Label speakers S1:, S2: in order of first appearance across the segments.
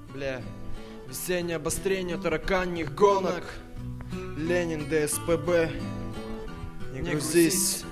S1: Бля, весеннее обострение тараканьих гонок. Ленин, ДСПБ, не грузись.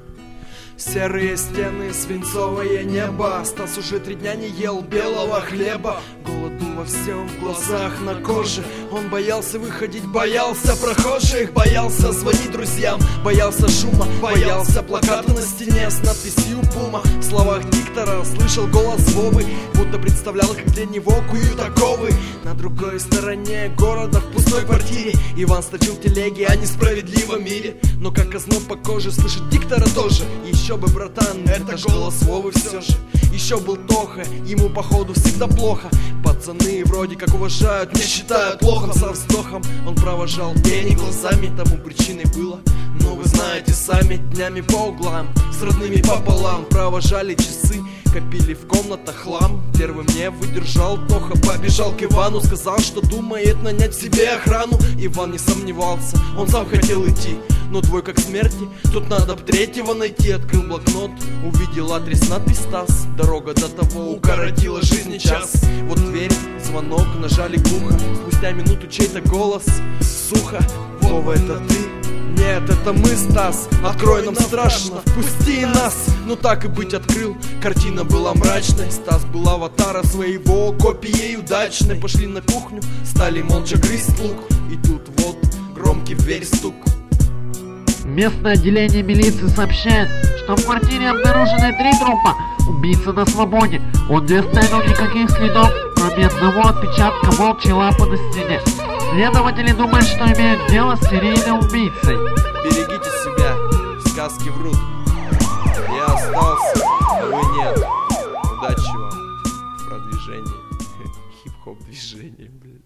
S1: Серые стены, свинцовое небо. Стас уже 3 дня не ел белого хлеба. Голоду во всем, в глазах, на коже. Он боялся выходить, боялся прохожих. Боялся звонить друзьям, боялся шума. Боялся плаката на стене с надписью «Пума». В словах диктора слышал голос Вовы, будто представлял, как для него куют оковы. На другой стороне города, в пустой квартире, Иван сточил телеги о несправедливом мире. Но как озноб по коже слышит диктора тоже. Еще бы, братан, это голос Вовы все же. Еще был Тоха, ему походу всегда плохо. Пацаны вроде как уважают, не считают плохо. Со вздохом он провожал день и глазами, тому причиной было, но вы знаете сами, днями по углам, с родными пополам. Провожали часы, копили в комнатах хлам. Первым не выдержал Тоха, побежал к Ивану, сказал, что думает нанять себе охрану. Иван не сомневался, он сам хотел идти, но двое к смерти, тут надо б третьего найти. Открыл блокнот, увидел адрес, надпись «Стас». Дорога до того укоротила жизни час. Вот дверь, звонок, нажали глухо. Спустя минуту чей-то голос сухо: «Вова, это ты?» «Нет, это мы, Стас, открой, нам страшно, впусти нас!» Ну так и быть, открыл, картина была мрачной. Стас был аватара своего, копией удачной. Пошли на кухню, стали молча грызть лук. И тут вот громкий в дверь стук.
S2: Местное отделение милиции сообщает, что в квартире обнаружены 3 трупа. Убийца на свободе. Он не оставил никаких следов, кроме одного отпечатка волчьей лапы на стене. Следователи думают, что имеют дело с серийным убийцей.
S1: Берегите себя, сказки врут. Я остался, а вы нет. Удачи вам в продвижении. Хип-хоп движение, блин.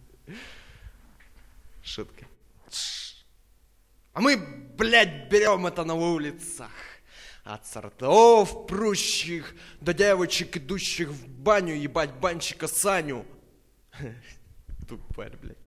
S1: Шутка. А мы, блядь, берем это на улицах. От сортов прущих до девочек, идущих в баню, ебать банщика Саню. Тупарь, блядь.